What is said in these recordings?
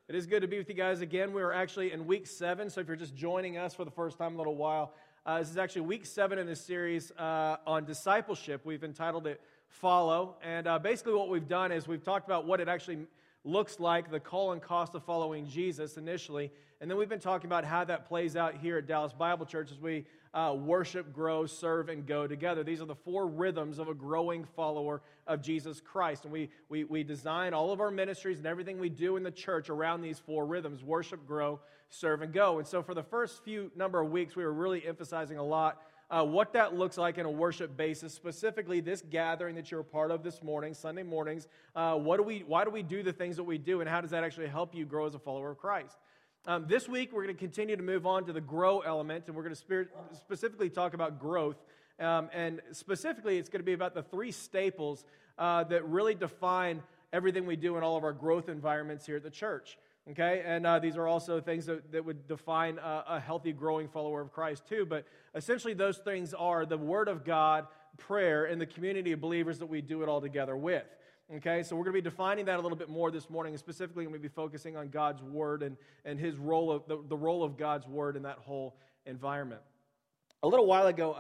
It is good to be with you guys again. We are actually in week 7, so if you're just joining us for the first time in a little while, this is actually week 7 in this series on discipleship. We've entitled it Follow, and basically what we've done is we've talked about what it actually looks like, the call and cost of following Jesus initially, and then we've been talking about how that plays out here at Dallas Bible Church as we worship, grow, serve, and go together. These are the 4 rhythms of a growing follower of Jesus Christ, and we design all of our ministries and everything we do in the church around these 4 rhythms: worship, grow, serve, and go. And so for the first few number of weeks, we were really emphasizing a lot what that looks like in a worship basis, specifically this gathering that you're a part of this morning, Sunday mornings. Why do we do the things that we do, and how does that actually help you grow as a follower of Christ? This week, we're going to continue to move on to the grow element, and we're going to specifically talk about growth. And specifically, it's going to be about the 3 staples that really define everything we do in all of our growth environments here at the church. Okay, and these are also things that would define a healthy, growing follower of Christ too. But essentially, those things are the Word of God, prayer, and the community of believers that we do it all together with. Okay, so we're going to be defining that a little bit more this morning, and specifically we're going to be focusing on God's Word and His role of the role of God's Word in that whole environment. A little while ago,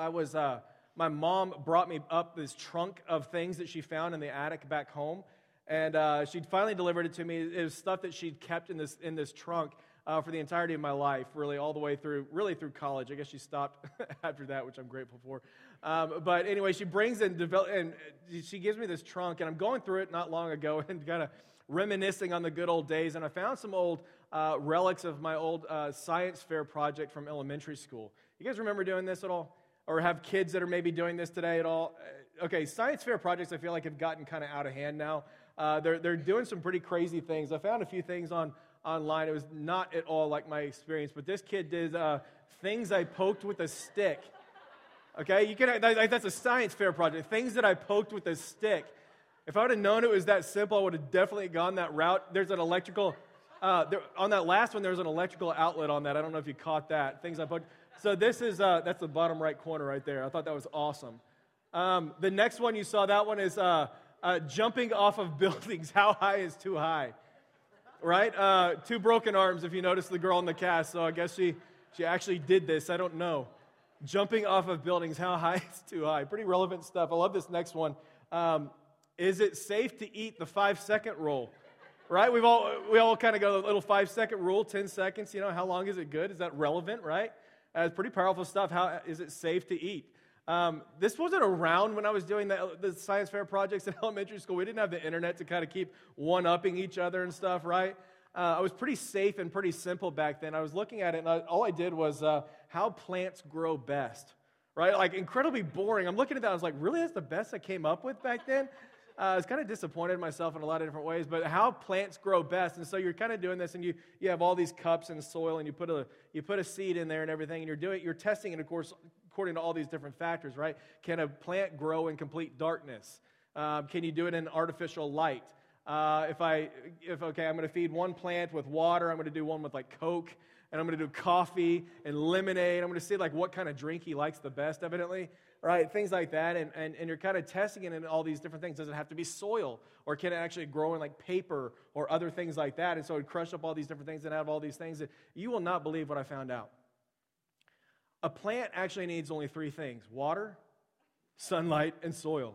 my mom brought me up this trunk of things that she found in the attic back home. And she finally delivered it to me. It was stuff that she'd kept in this trunk for the entirety of my life, really, all the way through college. I guess she stopped after that, which I'm grateful for. But anyway, she brings and she gives me this trunk, and I'm going through it not long ago and kind of reminiscing on the good old days. And I found some old relics of my old science fair project from elementary school. You guys remember doing this at all? Or have kids that are maybe doing this today at all? Okay, science fair projects I feel like have gotten kind of out of hand now. They're doing some pretty crazy things. I found a few things online. It was not at all like my experience, but this kid did things I poked with a stick. Okay, that's a science fair project. Things that I poked with a stick. If I would have known it was that simple, I would have definitely gone that route. There's an electrical on that last one. There's an electrical outlet on that. I don't know if you caught that. Things I poked. So this is that's the bottom right corner right there. I thought that was awesome. The next one you saw, that one is jumping off of buildings. How high is too high? Right? 2 broken arms, if you notice the girl in the cast. So I guess she actually did this. I don't know. Jumping off of buildings. How high is too high? Pretty relevant stuff. I love this next one. Is it safe to eat the 5-second rule? Right? We all kind of go a little 5-second rule, 10 seconds. You know, how long is it good? Is that relevant? Right? It's pretty powerful stuff. How is it safe to eat? This wasn't around when I was doing the science fair projects in elementary school. We didn't have the internet to kind of keep one-upping each other and stuff, right? I was pretty safe and pretty simple back then. I was looking at it, and all I did was how plants grow best, right? Like, incredibly boring. I'm looking at that, I was like, really? That's the best I came up with back then? I was kind of disappointed in myself in a lot of different ways, but how plants grow best. And so you're kind of doing this, and you have all these cups and soil, and you put a seed in there and everything, and you're testing it, of course, according to all these different factors, right? Can a plant grow in complete darkness? Can you do it in artificial light? I'm going to feed one plant with water. I'm going to do one with like Coke, and I'm going to do coffee and lemonade. I'm going to see like what kind of drink he likes the best, evidently, right? Things like that, and you're kind of testing it in all these different things. Does it have to be soil, or can it actually grow in like paper or other things like that? And so it crush up all these different things and have all these things. That you will not believe what I found out. A plant actually needs only 3 things: water, sunlight, and soil.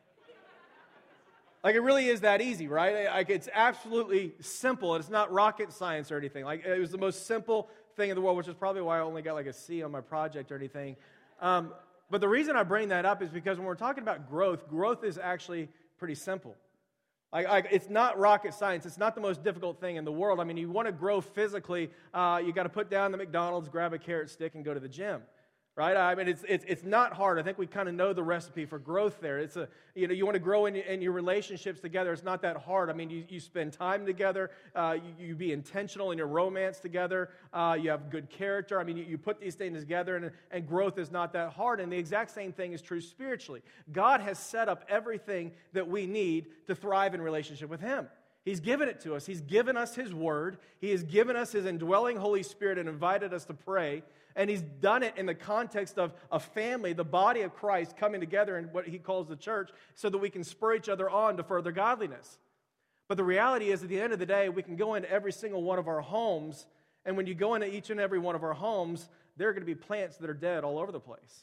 Like, it really is that easy, right? Like, it's absolutely simple. It's not rocket science or anything. Like, it was the most simple thing in the world, which is probably why I only got like a C on my project or anything. But the reason I bring that up is because when we're talking about growth is actually pretty simple. Like it's not rocket science. It's not the most difficult thing in the world. I mean, you want to grow physically, you got to put down the McDonald's, grab a carrot stick, and go to the gym, right? I mean, it's not hard. I think we kind of know the recipe for growth there. It's you want to grow in your relationships together. It's not that hard. I mean, you spend time together. You be intentional in your romance together. You have good character. I mean, you put these things together, and growth is not that hard. And the exact same thing is true spiritually. God has set up everything that we need to thrive in relationship with Him. He's given it to us. He's given us His Word. He has given us His indwelling Holy Spirit and invited us to pray. And He's done it in the context of a family, the body of Christ, coming together in what He calls the church so that we can spur each other on to further godliness. But the reality is, at the end of the day, we can go into every single one of our homes, and when you go into each and every one of our homes, there are going to be plants that are dead all over the place.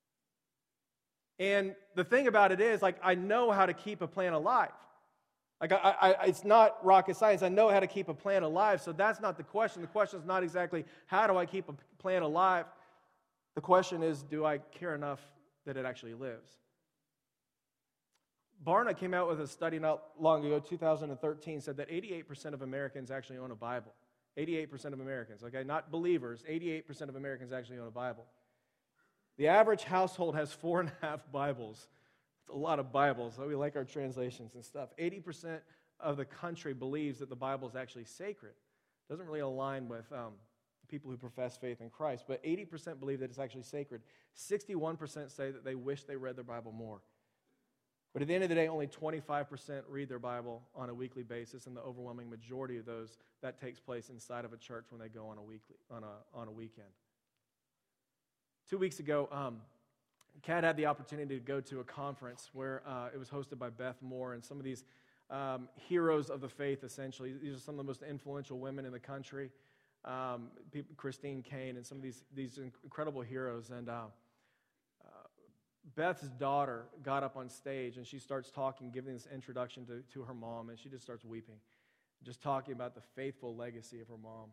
And the thing about it is, like, I know how to keep a plant alive. Like, it's not rocket science. I know how to keep a plant alive, so that's not the question. The question is not exactly, how do I keep a plant alive? The question is, do I care enough that it actually lives? Barna came out with a study not long ago, 2013, said that 88% of Americans actually own a Bible. 88% of Americans, okay? Not believers. 88% of Americans actually own a Bible. The average household has 4.5 Bibles. It's a lot of Bibles. So we like our translations and stuff. 80% of the country believes that the Bible is actually sacred. Doesn't really align with people who profess faith in Christ, but 80% believe that it's actually sacred. 61% say that they wish they read their Bible more. But at the end of the day, only 25% read their Bible on a weekly basis, and the overwhelming majority of those, that takes place inside of a church when they go on a weekend. 2 weeks ago, Kat had the opportunity to go to a conference where it was hosted by Beth Moore and some of these heroes of the faith, essentially. These are some of the most influential women in the country, Christine Caine and some of these incredible heroes. And Beth's daughter got up on stage and she starts talking, giving this introduction to her mom, and she just starts weeping, just talking about the faithful legacy of her mom.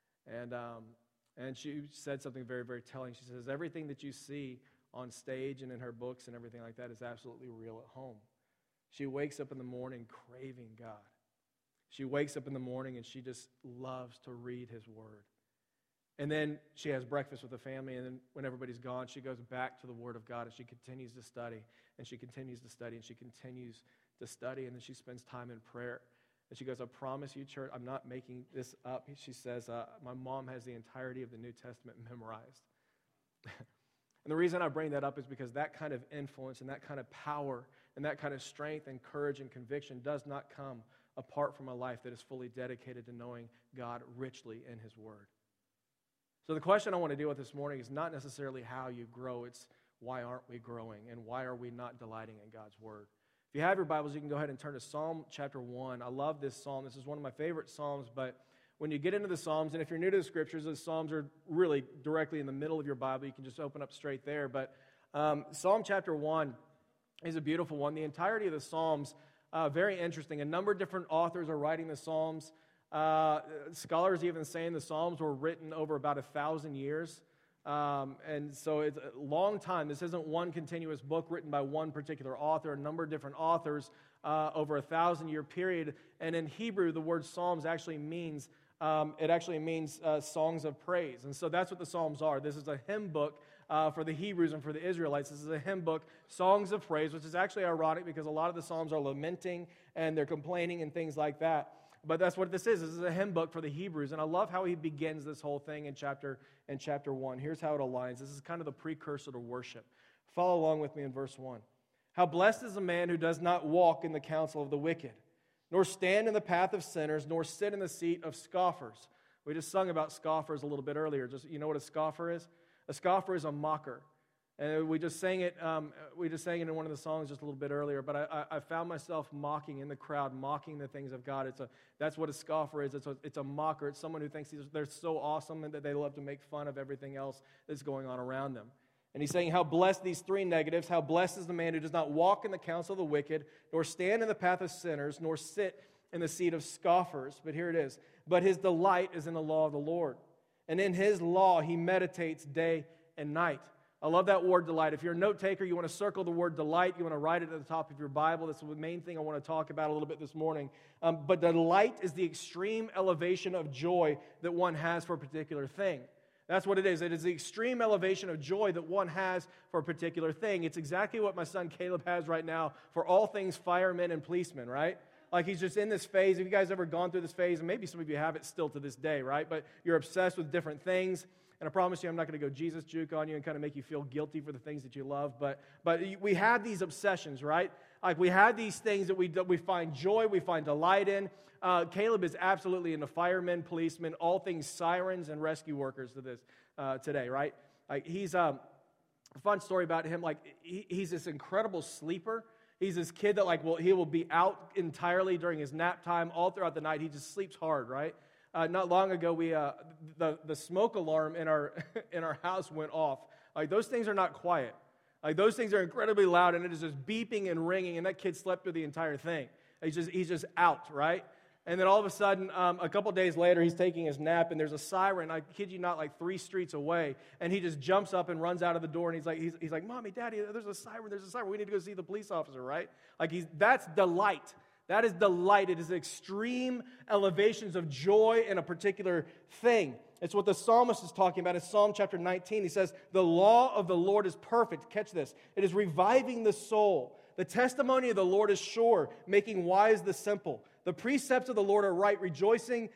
And she said something very, very telling. She says, everything that you see on stage and in her books and everything like that is absolutely real at home. She wakes up in the morning craving God. She wakes up in the morning and she just loves to read His Word. And then she has breakfast with the family, and then when everybody's gone, she goes back to the Word of God, and she continues to study, and she continues to study, and she continues to study, and then she spends time in prayer. And she goes, I promise you, church, I'm not making this up. She says, my mom has the entirety of the New Testament memorized. And the reason I bring that up is because that kind of influence and that kind of power and that kind of strength and courage and conviction does not come apart from a life that is fully dedicated to knowing God richly in His Word. So the question I want to deal with this morning is not necessarily how you grow, it's why aren't we growing and why are we not delighting in God's Word? If you have your Bibles, you can go ahead and turn to Psalm chapter 1. I love this psalm. This is one of my favorite psalms, but when you get into the Psalms, and if you're new to the Scriptures, the Psalms are really directly in the middle of your Bible. You can just open up straight there. But Psalm chapter 1 is a beautiful one. The entirety of the Psalms, very interesting. A number of different authors are writing the Psalms. Scholars even saying the Psalms were written over about 1,000 years. And so it's a long time. This isn't one continuous book written by one particular author, a number of different authors over 1,000-year period. And in Hebrew, the word Psalms actually means songs of praise. And so that's what the Psalms are. This is a hymn book for the Hebrews and for the Israelites. This is a hymn book, songs of praise, which is actually ironic because a lot of the Psalms are lamenting and they're complaining and things like that. But that's what this is. This is a hymn book for the Hebrews. And I love how he begins this whole thing in chapter 1. Here's how it aligns. This is kind of the precursor to worship. Follow along with me in verse 1. How blessed is the man who does not walk in the counsel of the wicked, nor stand in the path of sinners, nor sit in the seat of scoffers. We just sung about scoffers a little bit earlier. You know what a scoffer is? A scoffer is a mocker. And we just sang it in one of the songs just a little bit earlier, but I found myself mocking in the crowd, mocking the things of God. That's what a scoffer is. It's a mocker. It's someone who thinks they're so awesome and that they love to make fun of everything else that's going on around them. And he's saying how blessed, these three negatives, how blessed is the man who does not walk in the counsel of the wicked, nor stand in the path of sinners, nor sit in the seat of scoffers. But here it is. But his delight is in the law of the Lord. And in his law he meditates day and night. I love that word delight. If you're a note taker, you want to circle the word delight. You want to write it at the top of your Bible. That's the main thing I want to talk about a little bit this morning. But delight is the extreme elevation of joy that one has for a particular thing. That's what it is. It is the extreme elevation of joy that one has for a particular thing. It's exactly what my son Caleb has right now for all things firemen and policemen, right? Like he's just in this phase. Have you guys ever gone through this phase? And maybe some of you have it still to this day, right? But you're obsessed with different things. And I promise you, I'm not going to go Jesus juke on you and kind of make you feel guilty for the things that you love. But we have these obsessions, right? Like we have these things that we find joy, we find delight in. Caleb is absolutely into firemen, policemen, all things sirens and rescue workers to this today, right? Like he's a fun story about him. Like he's this incredible sleeper. He's this kid that he will be out entirely during his nap time, all throughout the night. He just sleeps hard, right? Not long ago, the smoke alarm in our in our house went off. Like, those things are not quiet. Like, those things are incredibly loud, and it is just beeping and ringing, and that kid slept through the entire thing. He's just out, right? And then all of a sudden, a couple days later, he's taking his nap, and there's a siren, I kid you not, like 3 streets away, and he just jumps up and runs out of the door, and he's like, Mommy, Daddy, there's a siren, we need to go see the police officer, right? Like, that's delight. That is delight. It is extreme elevations of joy in a particular thing. It's what the psalmist is talking about in Psalm chapter 19. He says, the law of the Lord is perfect. Catch this. It is reviving the soul. The testimony of the Lord is sure, making wise the simple. The precepts of the Lord are right, rejoicing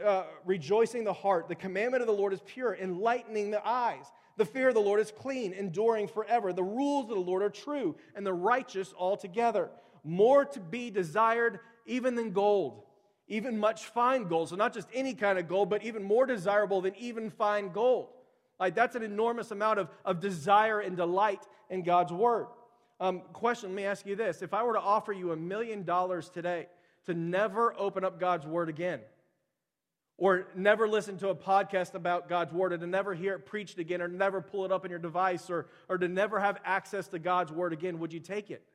the heart. The commandment of the Lord is pure, enlightening the eyes. The fear of the Lord is clean, enduring forever. The rules of the Lord are true, and the righteous altogether. More to be desired even than gold, even much fine gold. So not just any kind of gold, but even more desirable than even fine gold. Like, that's an enormous amount of desire and delight in God's word. Question, let me ask you this. If I were to offer you $1 million today to never open up God's word again, or never listen to a podcast about God's word, or to never hear it preached again, or never pull it up in your device, or to never have access to God's word again, would you take it?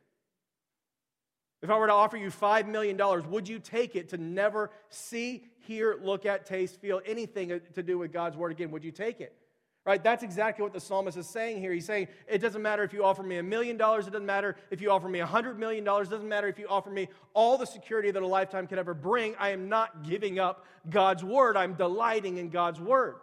If I were to offer you $5 million, would you take it to never see, hear, look at, taste, feel anything to do with God's word again? Would you take it? Right? That's exactly what the psalmist is saying here. He's saying, it doesn't matter if you offer me $1 million, it doesn't matter if you offer me $100 million, it doesn't matter if you offer me all the security that a lifetime could ever bring. I am not giving up God's word. I'm delighting in God's word.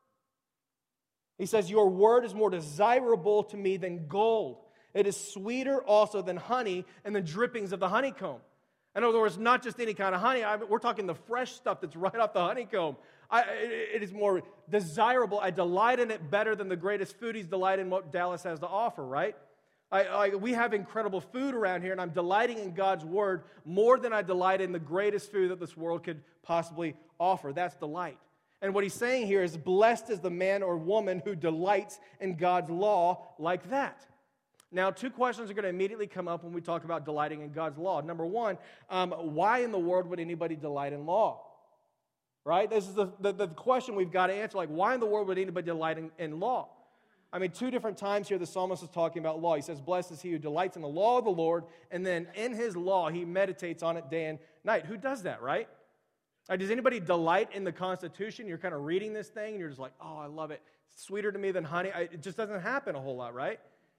He says, your word is more desirable to me than gold. It is sweeter also than honey and the drippings of the honeycomb. In other words, not just any kind of honey. We're talking the fresh stuff that's right off the honeycomb. It is more desirable. I delight in it better than the greatest foodies delight in what Dallas has to offer, right? We have incredible food around here, and I'm delighting in God's word more than I delight in the greatest food that this world could possibly offer. That's delight. And what he's saying here is, blessed is the man or woman who delights in God's law like that. Now, 2 questions are going to immediately come up when we talk about delighting in God's law. Number one, why in the world would anybody delight in law? Right? This is the question we've got to answer. Like, why in the world would anybody delight in law? I mean, 2 different times here the psalmist is talking about law. He says, blessed is he who delights in the law of the Lord, and then in his law he meditates on it day and night. Who does that, right? Does anybody delight in the Constitution? You're kind of reading this thing, and you're just like, oh, I love it. It's sweeter to me than honey. It just doesn't happen a whole lot, right?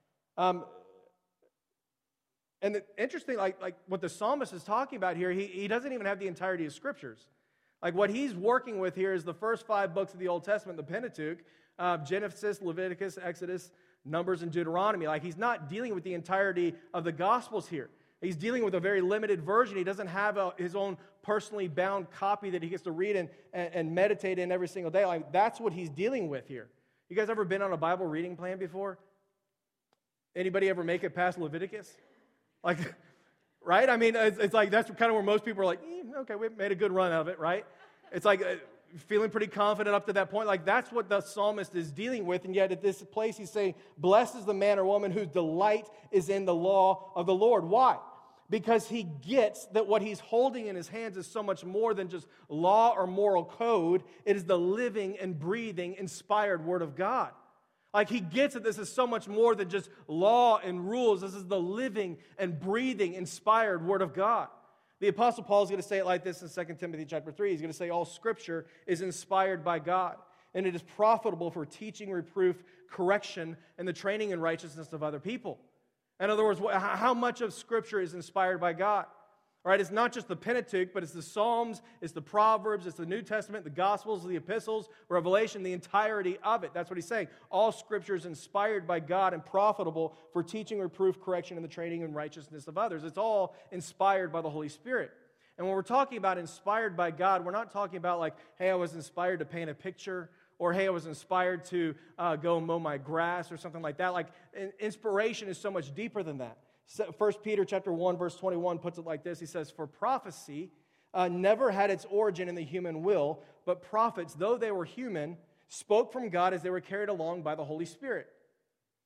And interesting, like what the psalmist is talking about here, he doesn't even have the entirety of scriptures. Like, what he's working with here is the first 5 books of the Old Testament, the Pentateuch, Genesis, Leviticus, Exodus, Numbers, and Deuteronomy. Like, he's not dealing with the entirety of the Gospels here. He's dealing with a very limited version. He doesn't have his own personally bound copy that he gets to read and meditate in every single day. Like, that's what he's dealing with here. You guys ever been on a Bible reading plan before? Anybody ever make it past Leviticus? Like, right? I mean, it's like that's kind of where most people are like, okay, we made a good run of it, right? It's like feeling pretty confident up to that point. Like, that's what the psalmist is dealing with, and yet at this place he's saying, blessed is the man or woman whose delight is in the law of the Lord. Why? Because he gets that what he's holding in his hands is so much more than just law or moral code. It is the living and breathing, inspired Word of God. Like, he gets that this is so much more than just law and rules. This is the living and breathing, inspired Word of God. The Apostle Paul is going to say it like this in 2 Timothy chapter 3. He's going to say, all Scripture is inspired by God, and it is profitable for teaching, reproof, correction, and the training in righteousness of other people. In other words, how much of Scripture is inspired by God? All right, it's not just the Pentateuch, but it's the Psalms, it's the Proverbs, it's the New Testament, the Gospels, the Epistles, Revelation, the entirety of it. That's what he's saying. All Scripture is inspired by God and profitable for teaching, reproof, correction, and the training in righteousness of others. It's all inspired by the Holy Spirit. And when we're talking about inspired by God, we're not talking about like, hey, I was inspired to paint a picture, or hey, I was inspired to go mow my grass or something like that. Like, inspiration is so much deeper than that. 1 Peter chapter 1, verse 21 puts it like this. He says, for prophecy never had its origin in the human will, but prophets, though they were human, spoke from God as they were carried along by the Holy Spirit.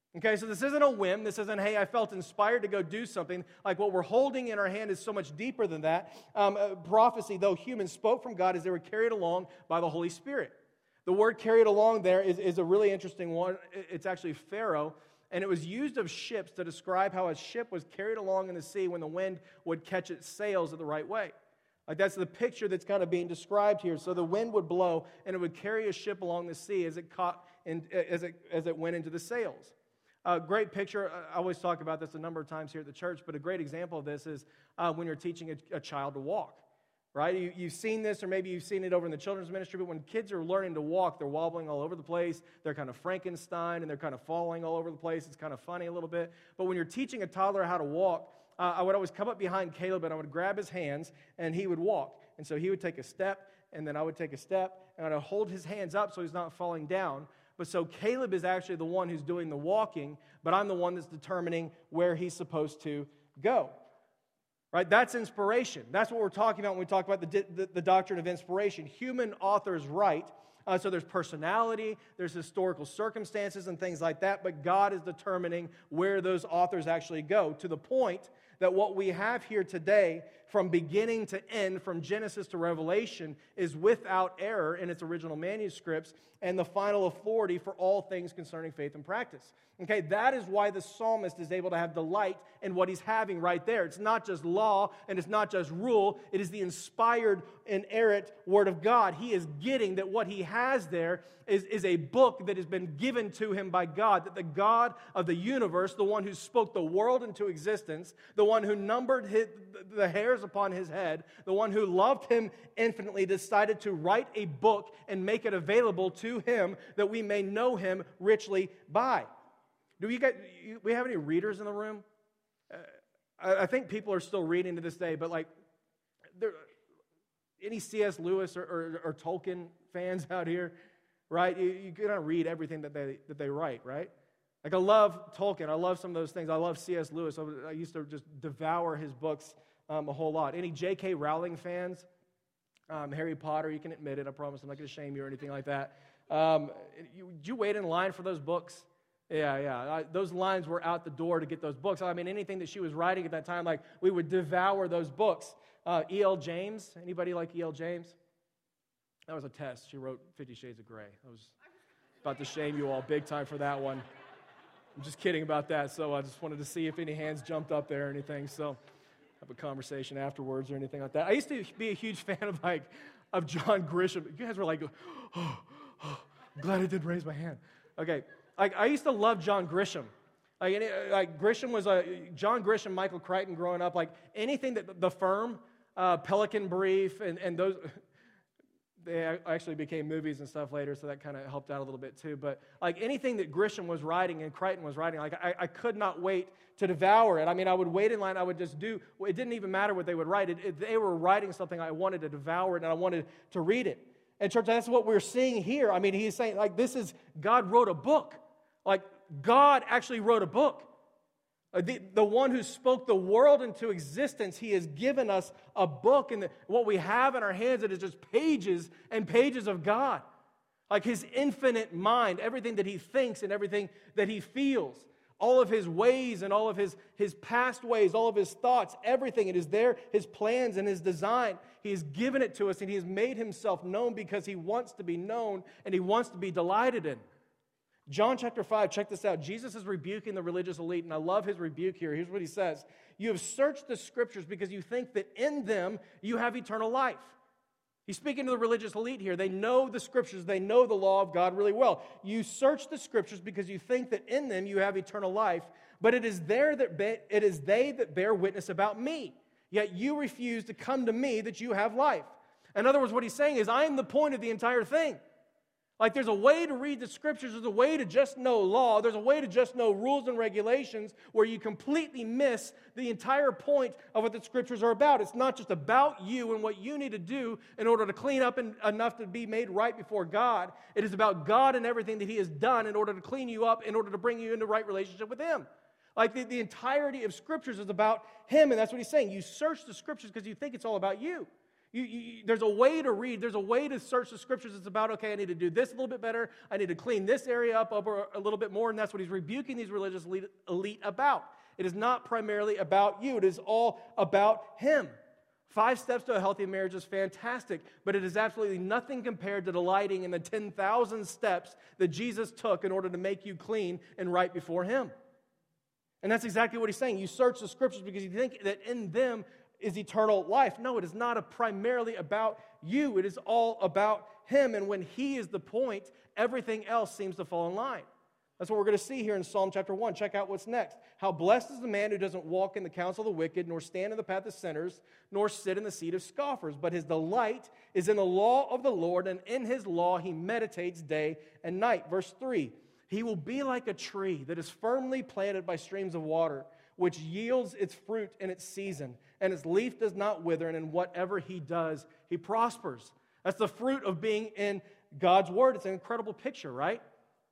Okay, so this isn't a whim. This isn't, hey, I felt inspired to go do something. Like what we're holding in our hand is so much deeper than that. Prophecy, though humans spoke from God as they were carried along by the Holy Spirit. The word carried along there is a really interesting one. It's actually Pharaoh, and it was used of ships to describe how a ship was carried along in the sea when the wind would catch its sails the right way. Like that's the picture that's kind of being described here. So the wind would blow, and it would carry a ship along the sea as it caught as it went into the sails. A great picture, I always talk about this a number of times here at the church, but a great example of this is when you're teaching a child to walk, right? You've seen this, or maybe you've seen it over in the children's ministry, but when kids are learning to walk, they're wobbling all over the place, they're kind of Frankenstein, and they're kind of falling all over the place. It's kind of funny a little bit. But when you're teaching a toddler how to walk, I would always come up behind Caleb, and I would grab his hands, and he would walk. And so he would take a step, and then I would take a step, and I would hold his hands up so he's not falling down. But so Caleb is actually the one who's doing the walking, but I'm the one that's determining where he's supposed to go. Right? That's inspiration. That's what we're talking about when we talk about the doctrine of inspiration. Human authors write, so there's personality, there's historical circumstances and things like that, but God is determining where those authors actually go, to the point that what we have here today, from beginning to end, from Genesis to Revelation, is without error in its original manuscripts and the final authority for all things concerning faith and practice. Okay, that is why the psalmist is able to have delight in what he's having right there. It's not just law and it's not just rule. It is the inspired, inerrant Word of God. He is getting that what he has there is a book that has been given to him by God, that the God of the universe, the one who spoke the world into existence, the one who numbered the hairs upon his head, the one who loved him infinitely, decided to write a book and make it available to him that we may know him richly by. Do we have any readers in the room? I think people are still reading to this day, but like, any C.S. Lewis or Tolkien fans out here, right? You gotta read everything that they write, right? Like I love Tolkien, I love some of those things. I love C.S. Lewis. I used to just devour his books a whole lot. Any J.K. Rowling fans? Harry Potter, you can admit it. I promise I'm not going to shame you or anything like that. Did you wait in line for those books? Yeah. Those lines were out the door to get those books. I mean, anything that she was writing at that time, like, we would devour those books. E.L. James, anybody like E.L. James? That was a test. She wrote 50 Shades of Grey. I was about to shame you all big time for that one. I'm just kidding about that, so I just wanted to see if any hands jumped up there or anything, so have a conversation afterwards or anything like that. I used to be a huge fan of John Grisham. You guys were like, oh, glad I didn't raise my hand. Okay. I used to love John Grisham. Grisham was John Grisham, Michael Crichton growing up. Like anything that The Firm, Pelican Brief, and those, they actually became movies and stuff later, so that kind of helped out a little bit too. But like anything that Grisham was writing and Crichton was writing, like I could not wait to devour it. I mean, I would wait in line. I would just do. It didn't even matter what they would write. They were writing something. I wanted to devour it, and I wanted to read it. And church, that's what we're seeing here. I mean, he's saying like this is God wrote a book. Like, God actually wrote a book. The one who spoke the world into existence, he has given us a book. And what we have in our hands, it is just pages and pages of God. Like his infinite mind, everything that he thinks and everything that he feels. All of his ways and all of his past ways, all of his thoughts, everything. It is there, his plans and his design. He has given it to us, and he has made himself known because he wants to be known and he wants to be delighted in. John chapter 5, check this out. Jesus is rebuking the religious elite, and I love his rebuke here. Here's what he says. You have searched the scriptures because you think that in them you have eternal life. He's speaking to the religious elite here. They know the scriptures. They know the law of God really well. You search the scriptures because you think that in them you have eternal life, but it is they that bear witness about me. Yet you refuse to come to me that you have life. In other words, what he's saying is, I am the point of the entire thing. Like there's a way to read the scriptures, there's a way to just know law, there's a way to just know rules and regulations where you completely miss the entire point of what the scriptures are about. It's not just about you and what you need to do in order to clean up enough to be made right before God. It is about God and everything that he has done in order to clean you up, in order to bring you into right relationship with him. Like the entirety of scriptures is about him, and that's what he's saying. You search the scriptures because you think it's all about you. There's a way to read. There's a way to search the Scriptures. It's about, okay, I need to do this a little bit better. I need to clean this area up a little bit more, and that's what he's rebuking these religious elite about. It is not primarily about you. It is all about him. 5 steps to a healthy marriage is fantastic, but it is absolutely nothing compared to delighting in the 10,000 steps that Jesus took in order to make you clean and right before him. And that's exactly what he's saying. You search the Scriptures because you think that in them is eternal life. No, it is not primarily about you. It is all about him. And when he is the point, everything else seems to fall in line. That's what we're going to see here in Psalm chapter 1. Check out what's next. How blessed is the man who doesn't walk in the counsel of the wicked, nor stand in the path of sinners, nor sit in the seat of scoffers. But his delight is in the law of the Lord, and in his law he meditates day and night. Verse 3, he will be like a tree that is firmly planted by streams of water, which yields its fruit in its season, and its leaf does not wither, and in whatever he does, he prospers. That's the fruit of being in God's Word. It's an incredible picture, right?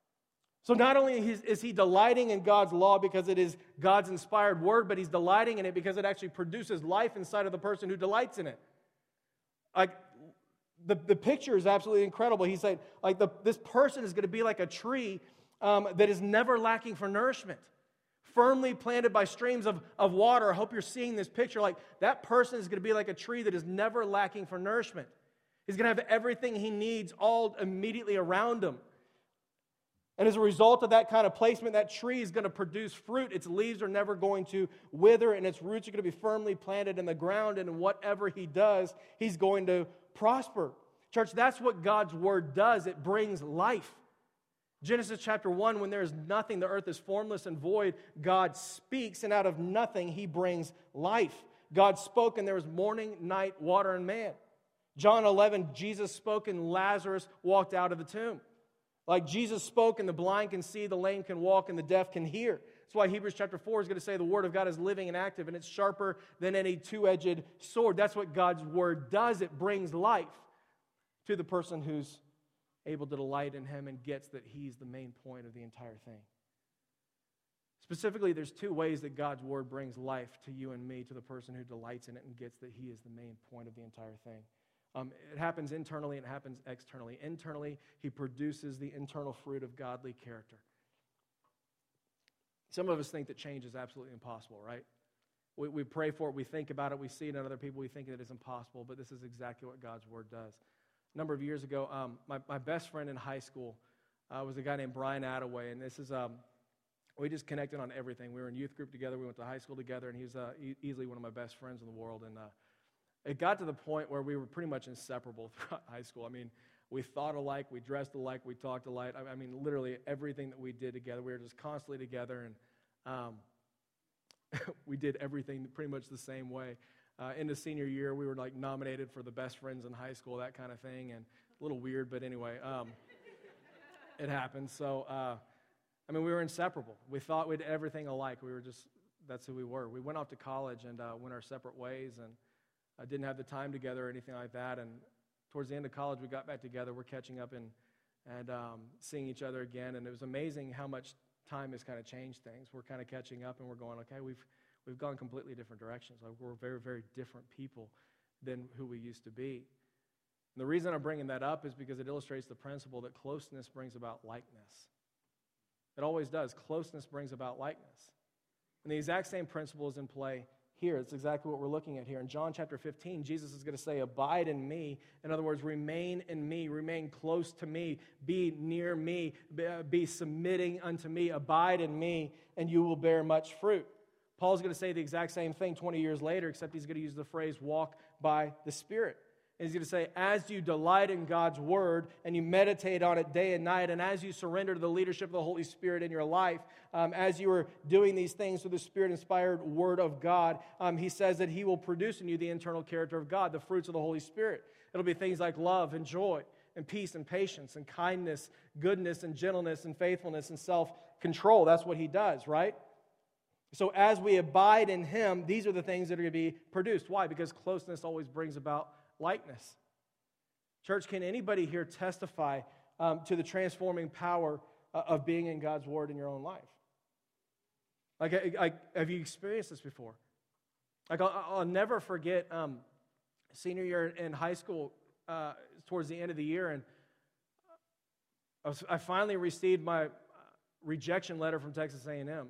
So not only is he delighting in God's law because it is God's inspired Word, but he's delighting in it because it actually produces life inside of the person who delights in it. Like, the picture is absolutely incredible. He's saying, like, this person is going to be like a tree that is never lacking for nourishment. Firmly planted by streams of water. I hope you're seeing this picture. Like, that person is going to be like a tree that is never lacking for nourishment. He's going to have everything he needs all immediately around him. And as a result of that kind of placement, that tree is going to produce fruit. Its leaves are never going to wither, and its roots are going to be firmly planted in the ground, and in whatever he does, he's going to prosper. Church, that's what God's Word does. It brings life. Genesis chapter 1, when there is nothing, the earth is formless and void, God speaks, and out of nothing he brings life. God spoke, and there was morning, night, water, and man. John 11, Jesus spoke, and Lazarus walked out of the tomb. Like Jesus spoke, and the blind can see, the lame can walk, and the deaf can hear. That's why Hebrews chapter 4 is going to say the Word of God is living and active, and it's sharper than any two-edged sword. That's what God's Word does. It brings life to the person who's able to delight in him and gets that he's the main point of the entire thing. Specifically, there's 2 ways that God's Word brings life to you and me, to the person who delights in it and gets that he is the main point of the entire thing. It happens internally and it happens externally. Internally, he produces the internal fruit of godly character. Some of us think that change is absolutely impossible, right? We pray for it, we think about it, we see it in other people, we think that it's impossible, but this is exactly what God's Word does. A number of years ago, my best friend in high school was a guy named Brian Attaway, and this is, we just connected on everything. We were in youth group together, we went to high school together, and he was easily one of my best friends in the world, and it got to the point where we were pretty much inseparable throughout high school. I mean, we thought alike, we dressed alike, we talked alike. I mean, literally everything that we did together, we were just constantly together, and we did everything pretty much the same way. In the senior year, we were like nominated for the best friends in high school, that kind of thing, and a little weird, but anyway, it happened. So, I mean, we were inseparable. We thought we did everything alike. That's who we were. We went off to college and went our separate ways, and I didn't have the time together or anything like that. And towards the end of college, we got back together. We're catching up and seeing each other again. And it was amazing how much time has kind of changed things. We're kind of catching up, and we're going, okay, we've gone completely different directions. Like, we're very, very different people than who we used to be. And the reason I'm bringing that up is because it illustrates the principle that closeness brings about likeness. It always does. Closeness brings about likeness. And the exact same principle is in play here. It's exactly what we're looking at here. In John chapter 15, Jesus is going to say, abide in me. In other words, remain in me, remain close to me, be near me, be submitting unto me, abide in me, and you will bear much fruit. Paul's going to say the exact same thing 20 years later, except he's going to use the phrase, walk by the Spirit. And he's going to say, as you delight in God's Word and you meditate on it day and night, and as you surrender to the leadership of the Holy Spirit in your life, as you are doing these things through the Spirit-inspired Word of God, he says that he will produce in you the internal character of God, the fruits of the Holy Spirit. It'll be things like love and joy and peace and patience and kindness, goodness and gentleness and faithfulness and self-control. That's what he does, right? So as we abide in him, these are the things that are going to be produced. Why? Because closeness always brings about likeness. Church, can anybody here testify to the transforming power of being in God's Word in your own life? Like, have you experienced this before? Like, I'll never forget senior year in high school, towards the end of the year, and I finally received my rejection letter from Texas A&M.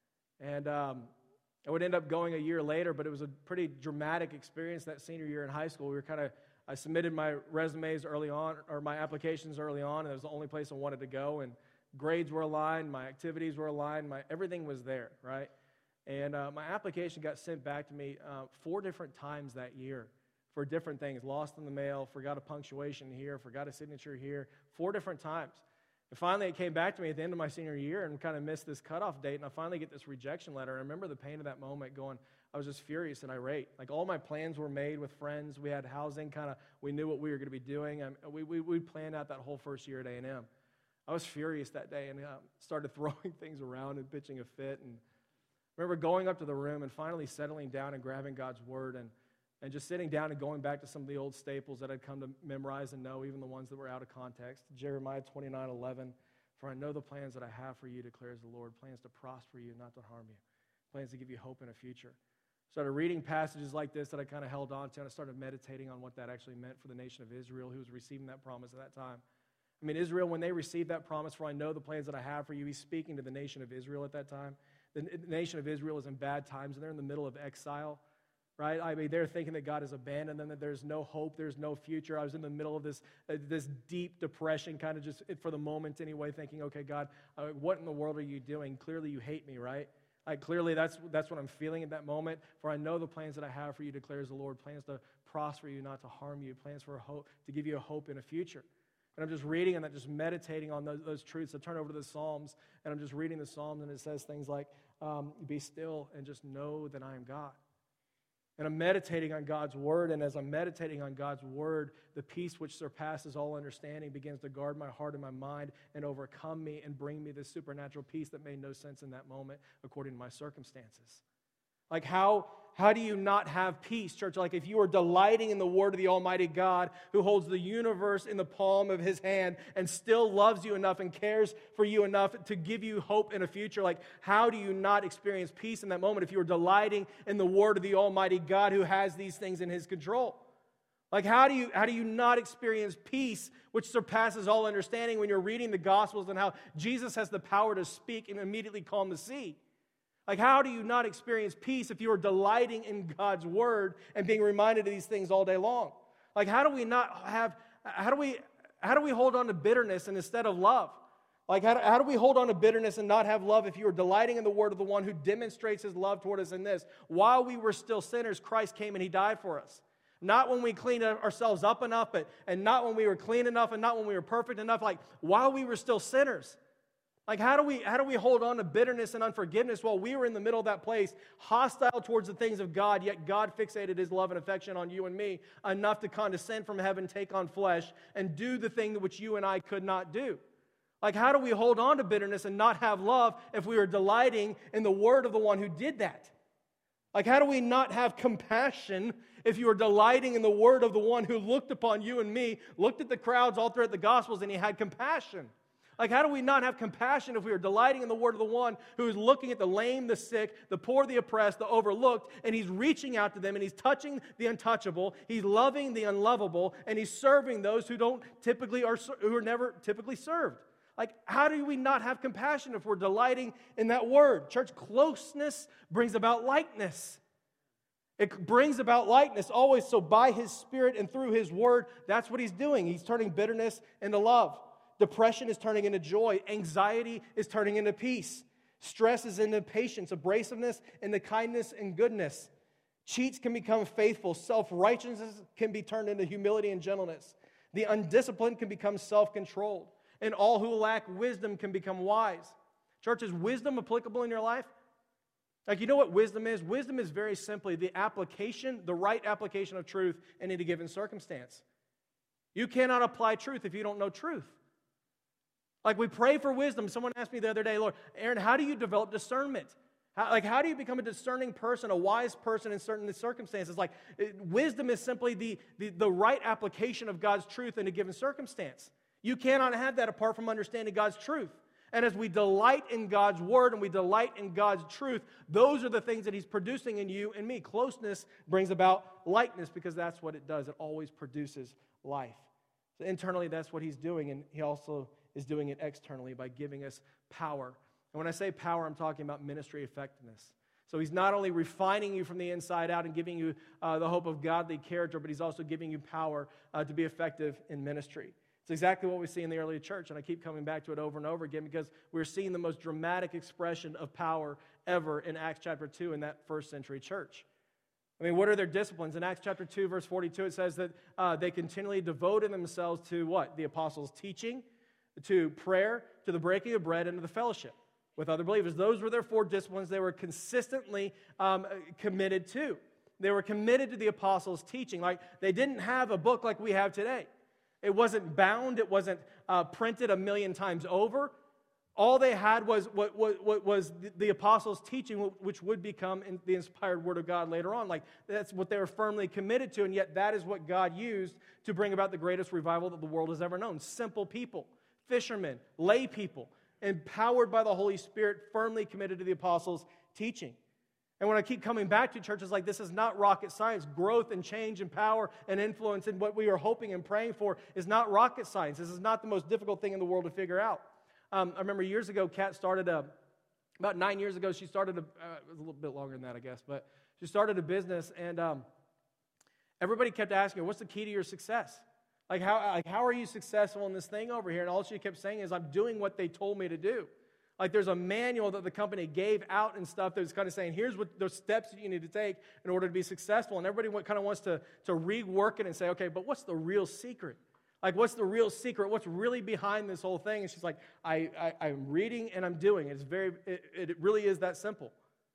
And I would end up going a year later, but it was a pretty dramatic experience that senior year in high school. I submitted my resumes early on, or my applications early on, and it was the only place I wanted to go, and grades were aligned, my activities were aligned, everything was there, right? And my application got sent back to me 4 different times that year for different things. Lost in the mail, forgot a punctuation here, forgot a signature here, 4 different times. And finally, it came back to me at the end of my senior year and kind of missed this cutoff date, and I finally get this rejection letter. And I remember the pain of that moment I was just furious and irate. Like, all my plans were made with friends. We had housing, we knew what we were going to be doing. We planned out that whole first year at A&M. I was furious that day and started throwing things around and pitching a fit. And I remember going up to the room and finally settling down and grabbing God's word and just sitting down and going back to some of the old staples that I'd come to memorize and know, even the ones that were out of context. Jeremiah 29:11, "For I know the plans that I have for you, declares the Lord, plans to prosper you, not to harm you, plans to give you hope in a future." Started reading passages like this that I kind of held on to, and I started meditating on what that actually meant for the nation of Israel, who was receiving that promise at that time. I mean, Israel, when they received that promise, "For I know the plans that I have for you," he's speaking to the nation of Israel at that time. The nation of Israel is in bad times, and they're in the middle of exile. Right? I mean, they're thinking that God has abandoned them, that there's no hope, there's no future. I was in the middle of this deep depression, kind of just for the moment anyway, thinking, okay, God, what in the world are you doing? Clearly you hate me, right? Clearly that's what I'm feeling at that moment. "For I know the plans that I have for you, declares the Lord, plans to prosper you, not to harm you, plans for a hope, to give you a hope in a future." And I'm just reading and just meditating on those truths. I turn over to the Psalms, and I'm just reading the Psalms, and it says things like, "Be still and just know that I am God." And I'm meditating on God's word, and as I'm meditating on God's word, the peace which surpasses all understanding begins to guard my heart and my mind and overcome me and bring me this supernatural peace that made no sense in that moment according to my circumstances. Like, how do you not have peace, church? Like, if you are delighting in the word of the Almighty God, who holds the universe in the palm of his hand and still loves you enough and cares for you enough to give you hope in a future, like, how do you not experience peace in that moment if you are delighting in the word of the Almighty God who has these things in his control? Like, how do you not experience peace which surpasses all understanding when you're reading the Gospels and how Jesus has the power to speak and immediately calm the sea? Like, how do you not experience peace if you are delighting in God's word and being reminded of these things all day long? Like, how do we hold on to bitterness and instead of love? Like, how do we hold on to bitterness and not have love if you are delighting in the word of the one who demonstrates his love toward us in this? While we were still sinners, Christ came and he died for us. Not when we cleaned ourselves up enough, and not when we were clean enough, and not when we were perfect enough. Like, while we were still sinners. Like, how do we hold on to bitterness and unforgiveness while we were in the middle of that place, hostile towards the things of God, yet God fixated his love and affection on you and me enough to condescend from heaven, take on flesh, and do the thing which you and I could not do? Like, how do we hold on to bitterness and not have love if we are delighting in the word of the one who did that? Like, how do we not have compassion if you are delighting in the word of the one who looked upon you and me, looked at the crowds all throughout the Gospels, and he had compassion? Like, how do we not have compassion if we are delighting in the word of the one who is looking at the lame, the sick, the poor, the oppressed, the overlooked, and he's reaching out to them, and he's touching the untouchable, he's loving the unlovable, and he's serving those who are never typically served? Like, how do we not have compassion if we're delighting in that word? Church, closeness brings about likeness. It brings about likeness always. So by his Spirit and through his word, that's what he's doing. He's turning bitterness into love. Depression is turning into joy. Anxiety is turning into peace. Stress is into patience. Abrasiveness into kindness and goodness. Cheats can become faithful. Self-righteousness can be turned into humility and gentleness. The undisciplined can become self-controlled. And all who lack wisdom can become wise. Church, is wisdom applicable in your life? Like, you know what wisdom is? Wisdom is very simply the right application of truth in any given circumstance. You cannot apply truth if you don't know truth. Like, we pray for wisdom. Someone asked me the other day, Lord, Aaron, how do you develop discernment? How do you become a discerning person, a wise person in certain circumstances? Like, wisdom is simply the right application of God's truth in a given circumstance. You cannot have that apart from understanding God's truth. And as we delight in God's word and we delight in God's truth, those are the things that he's producing in you and me. Closeness brings about likeness because that's what it does. It always produces life. So internally, that's what he's doing, and he also is doing it externally by giving us power. And when I say power, I'm talking about ministry effectiveness. So he's not only refining you from the inside out and giving you the hope of godly character, but he's also giving you power to be effective in ministry. It's exactly what we see in the early church, and I keep coming back to it over and over again because we're seeing the most dramatic expression of power ever in Acts chapter 2 in that first century church. I mean, what are their disciplines? In Acts chapter 2, verse 42, it says that they continually devoted themselves to what? The apostles' teaching, to prayer, to the breaking of bread, and to the fellowship with other believers. Those were their 4 disciplines they were consistently committed to. They were committed to the apostles' teaching. Like, they didn't have a book like we have today. It wasn't bound. It wasn't printed a million times over. All they had was what was the apostles' teaching, which would become the inspired word of God later on. Like, that's what they were firmly committed to, and yet that is what God used to bring about the greatest revival that the world has ever known. Simple people, fishermen, lay people, empowered by the Holy Spirit, firmly committed to the apostles' teaching. And when I keep coming back to churches like this is not rocket science. Growth and change and power and influence and what we are hoping and praying for is not rocket science. This is not the most difficult thing in the world to figure out. I remember years ago, Kat started about 9 years ago, she started it was a little bit longer than that, I guess, but she started a business, and everybody kept asking her, what's the key to your success? How are you successful in this thing over here? And all she kept saying is, I'm doing what they told me to do. Like, there's a manual that the company gave out and stuff that was kind of saying, here's what the steps that you need to take in order to be successful. And everybody kind of wants to rework it and say, okay, but what's the real secret? Like, what's the real secret? What's really behind this whole thing? And she's like, I'm reading and I'm doing. It really is that simple.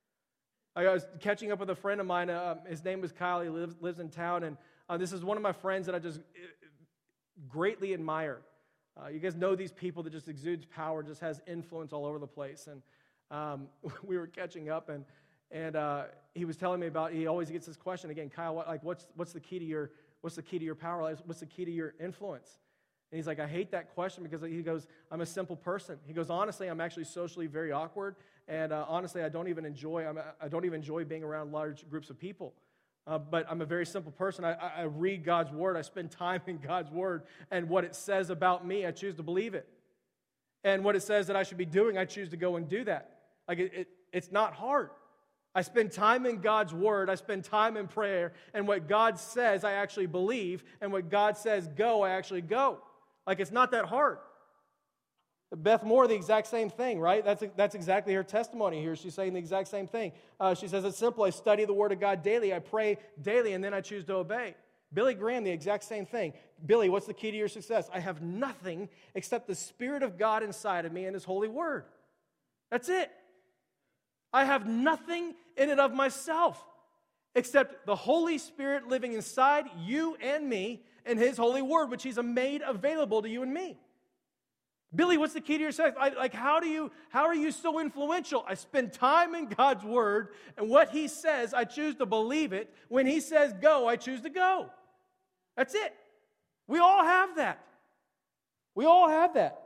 I was catching up with a friend of mine. His name was Kyle. He lives in town. And this is one of my friends that I just greatly admire. You guys know these people that just exudes power, just has influence all over the place. And we were catching up, and he was telling me about. He always gets this question again, Kyle. What's the key to your power? What's the key to your influence? And he's like, I hate that question because he goes, I'm a simple person. He goes, honestly, I'm actually socially very awkward, and honestly, I don't even enjoy being around large groups of people. But I'm a very simple person. I read God's word. I spend time in God's word. And what it says about me, I choose to believe it. And what it says that I should be doing, I choose to go and do that. Like, it's not hard. I spend time in God's word. I spend time in prayer. And what God says, I actually believe. And what God says go, I actually go. Like, it's not that hard. Beth Moore, the exact same thing, right? That's exactly her testimony here. She's saying the exact same thing. She says it's simple. I study the Word of God daily. I pray daily, and then I choose to obey. Billy Graham, the exact same thing. Billy, what's the key to your success? I have nothing except the Spirit of God inside of me and His holy Word. That's it. I have nothing in and of myself except the Holy Spirit living inside you and me and His holy Word, which He's made available to you and me. Billy, what's the key to your success? How are you so influential? I spend time in God's word, and what He says, I choose to believe it. When He says go, I choose to go. That's it. We all have that. We all have that.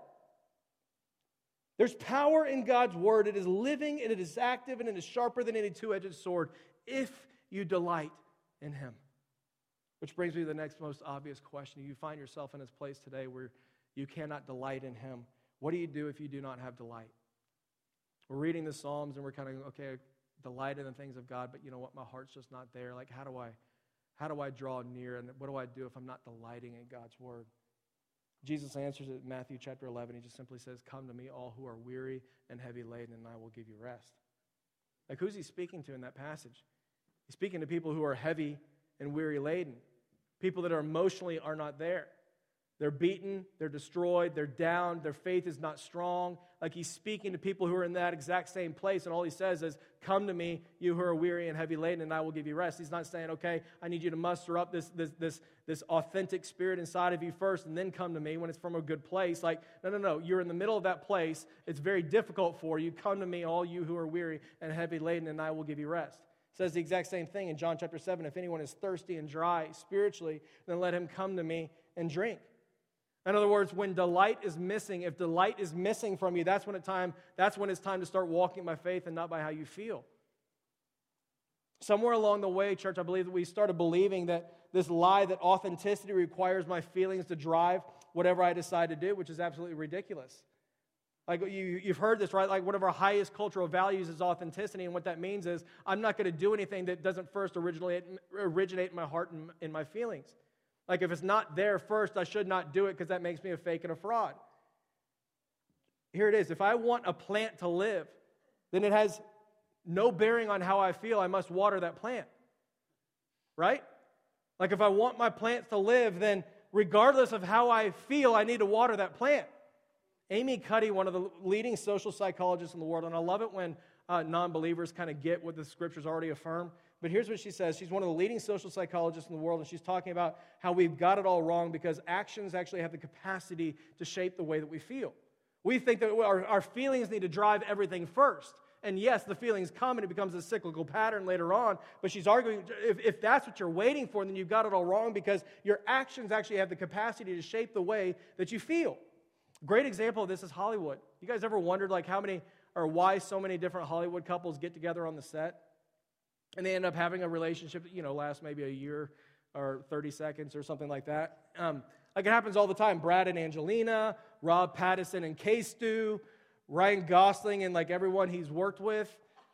There's power in God's word. It is living, and it is active, and it is sharper than any two-edged sword if you delight in Him. Which brings me to the next most obvious question. You find yourself in this place today where you cannot delight in Him. What do you do if you do not have delight? We're reading the Psalms and we're kind of, okay, delight in the things of God, but you know what? My heart's just not there. Like, how do I draw near, and what do I do if I'm not delighting in God's Word? Jesus answers it in Matthew chapter 11. He just simply says, come to me, all who are weary and heavy laden, and I will give you rest. Like, who's He speaking to in that passage? He's speaking to people who are heavy and weary laden, people that are emotionally are not there. They're beaten, they're destroyed, they're down, their faith is not strong. Like, He's speaking to people who are in that exact same place, and all He says is, come to me, you who are weary and heavy laden, and I will give you rest. He's not saying, okay, I need you to muster up this authentic spirit inside of you first, and then come to me when it's from a good place. Like, no, you're in the middle of that place. It's very difficult for you. Come to me, all you who are weary and heavy laden, and I will give you rest. It says the exact same thing in John chapter 7. If anyone is thirsty and dry spiritually, then let him come to me and drink. In other words, when delight is missing, if delight is missing from you, that's when it's time to start walking by faith and not by how you feel. Somewhere along the way, church, I believe that we started believing that this lie that authenticity requires my feelings to drive whatever I decide to do, which is absolutely ridiculous. Like you've heard this, right? Like one of our highest cultural values is authenticity, and what that means is I'm not going to do anything that doesn't first originate in my heart and in my feelings. Like if it's not there first, I should not do it because that makes me a fake and a fraud. Here it is. If I want a plant to live, then it has no bearing on how I feel. I must water that plant. Right? Like if I want my plants to live, then regardless of how I feel, I need to water that plant. Amy Cuddy, one of the leading social psychologists in the world, and I love it when non-believers kind of get what the Scriptures already affirm. But here's what she says. She's one of the leading social psychologists in the world, and she's talking about how we've got it all wrong because actions actually have the capacity to shape the way that we feel. We think that our feelings need to drive everything first. And yes, the feelings come and it becomes a cyclical pattern later on. But she's arguing if that's what you're waiting for, then you've got it all wrong because your actions actually have the capacity to shape the way that you feel. Great example of this is Hollywood. You guys ever wondered like how many or why so many different Hollywood couples get together on the set? And they end up having a relationship that, lasts maybe a year or 30 seconds or something like that. Like it happens all the time. Brad and Angelina, Rob Pattinson and K-Stu, Ryan Gosling and like everyone he's worked with.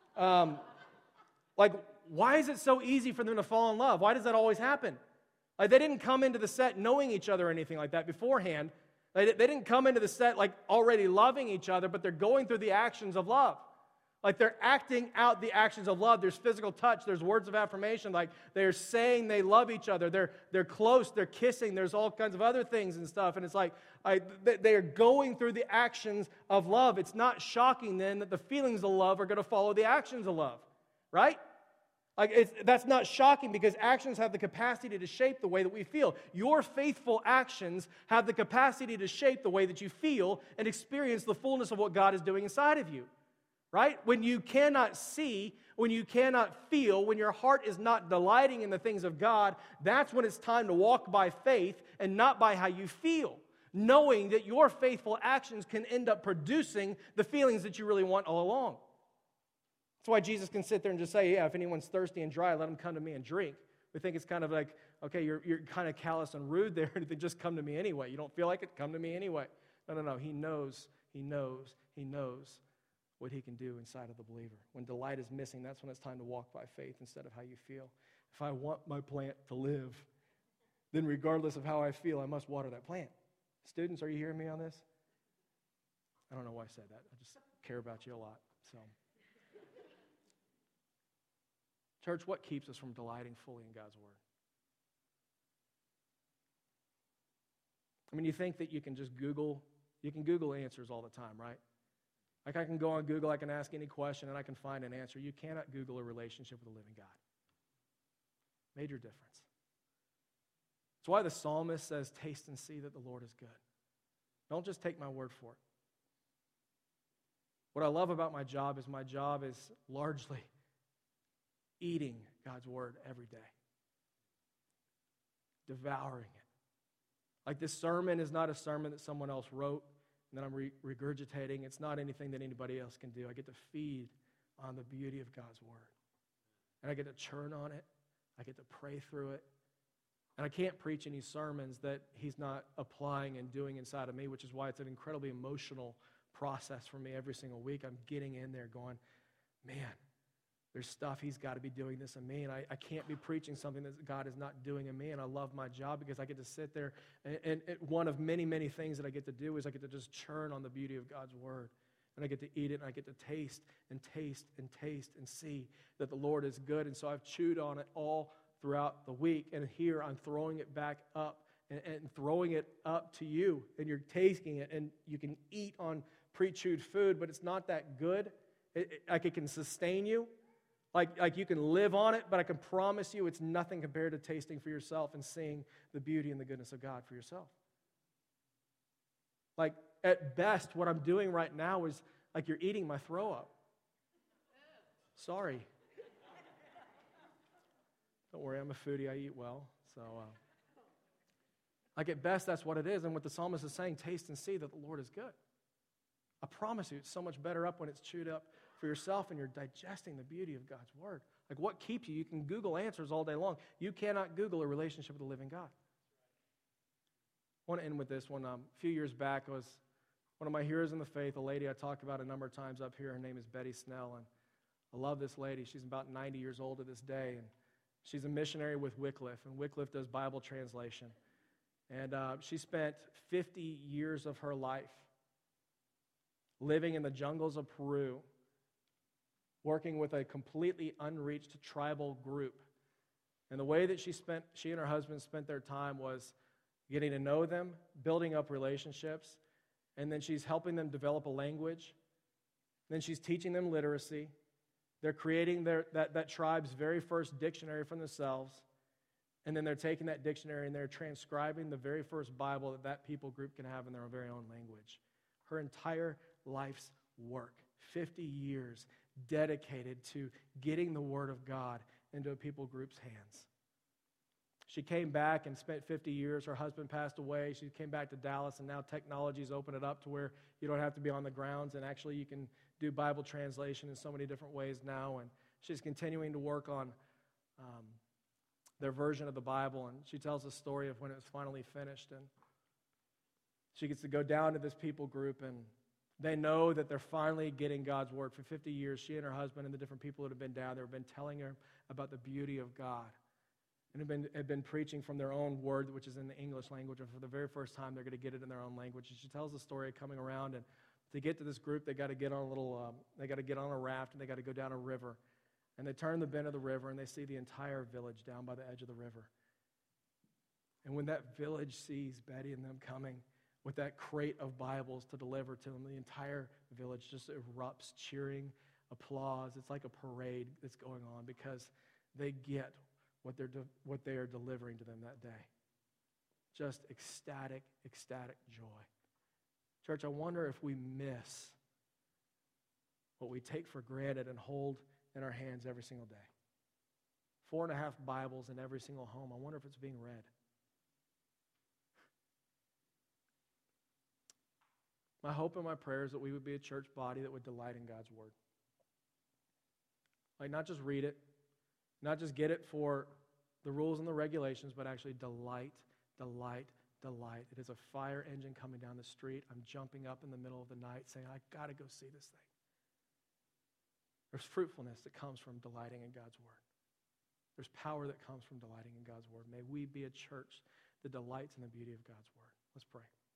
Like, why is it so easy for them to fall in love? Why does that always happen? Like they didn't come into the set knowing each other or anything like that beforehand. They didn't come into the set like already loving each other, but they're going through the actions of love. Like they're acting out the actions of love. There's physical touch. There's words of affirmation. Like they're saying they love each other. They're close. They're kissing. There's all kinds of other things and stuff. And it's like they're going through the actions of love. It's not shocking then that the feelings of love are going to follow the actions of love, right? Like that's not shocking because actions have the capacity to shape the way that we feel. Your faithful actions have the capacity to shape the way that you feel and experience the fullness of what God is doing inside of you. Right? When you cannot see, when you cannot feel, when your heart is not delighting in the things of God, that's when it's time to walk by faith and not by how you feel, knowing that your faithful actions can end up producing the feelings that you really want all along. That's why Jesus can sit there and just say, yeah, if anyone's thirsty and dry, let them come to me and drink. We think it's kind of like, okay, you're kind of callous and rude there. They just come to me anyway. You don't feel like it? Come to me anyway. No. He knows what he can do inside of the believer. When delight is missing, that's when it's time to walk by faith instead of how you feel. If I want my plant to live, then regardless of how I feel, I must water that plant. Students, are you hearing me on this? I don't know why I said that. I just care about you a lot. So, church, what keeps us from delighting fully in God's Word? I mean, you think that you can just Google answers all the time, right? Like I can go on Google, I can ask any question, and I can find an answer. You cannot Google a relationship with a living God. Major difference. That's why the psalmist says, taste and see that the Lord is good. Don't just take my word for it. What I love about my job is largely eating God's word every day. Devouring it. Like this sermon is not a sermon that someone else wrote and then I'm regurgitating. It's not anything that anybody else can do. I get to feed on the beauty of God's word. And I get to churn on it. I get to pray through it. And I can't preach any sermons that he's not applying and doing inside of me, which is why it's an incredibly emotional process for me every single week. I'm getting in there going, man, there's stuff he's got to be doing this in me, and I can't be preaching something that God is not doing in me, and I love my job because I get to sit there, and one of many, many things that I get to do is I get to just churn on the beauty of God's word, and I get to eat it, and I get to taste and taste and taste and see that the Lord is good, and so I've chewed on it all throughout the week, and here I'm throwing it back up and throwing it up to you, and you're tasting it, and you can eat on pre-chewed food, but it's not that good. It can sustain you. Like you can live on it, but I can promise you it's nothing compared to tasting for yourself and seeing the beauty and the goodness of God for yourself. Like at best, what I'm doing right now is like you're eating my throw up. Sorry. Don't worry, I'm a foodie. I eat well. So Like at best, that's what it is. And what the psalmist is saying, taste and see that the Lord is good. I promise you, it's so much better up when it's chewed up for yourself and you're digesting the beauty of God's word. Like what keeps you? You can Google answers all day long. You cannot Google a relationship with the living God. I want to end with this one. A few years back, I was one of my heroes in the faith, a lady I talked about a number of times up here. Her name is Betty Snell, and I love this lady. She's about 90 years old to this day, and she's a missionary with Wycliffe, and Wycliffe does Bible translation. And she spent 50 years of her life living in the jungles of Peru, working with a completely unreached tribal group. And the way that she and her husband spent their time was getting to know them, building up relationships, and then she's helping them develop a language. Then she's teaching them literacy. They're creating that tribe's very first dictionary for themselves. And then they're taking that dictionary and they're transcribing the very first Bible that people group can have in their very own language. Her entire life's work, 50 years dedicated to getting the Word of God into a people group's hands. She came back and spent 50 years. Her husband passed away. She came back to Dallas, and now technology's opened it up to where you don't have to be on the grounds, and actually you can do Bible translation in so many different ways now. And she's continuing to work on their version of the Bible, and she tells the story of when it was finally finished. And she gets to go down to this people group, and they know that they're finally getting God's word. For 50 years, she and her husband and the different people that have been down there have been telling her about the beauty of God, and have been preaching from their own word, which is in the English language. And for the very first time, they're going to get it in their own language. And she tells the story of coming around, and to get to this group, they got to get on a raft, and they got to go down a river. And they turn the bend of the river, and they see the entire village down by the edge of the river. And when that village sees Betty and them coming with that crate of Bibles to deliver to them, the entire village just erupts, cheering, applause. It's like a parade that's going on because they get what they are delivering to them that day. Just ecstatic joy. Church, I wonder if we miss what we take for granted and hold in our hands every single day. 4.5 Bibles in every single home. I wonder if it's being read. My hope and my prayer is that we would be a church body that would delight in God's word. Like not just read it, not just get it for the rules and the regulations, but actually delight. It is a fire engine coming down the street. I'm jumping up in the middle of the night saying, I got to go see this thing. There's fruitfulness that comes from delighting in God's word. There's power that comes from delighting in God's word. May we be a church that delights in the beauty of God's word. Let's pray.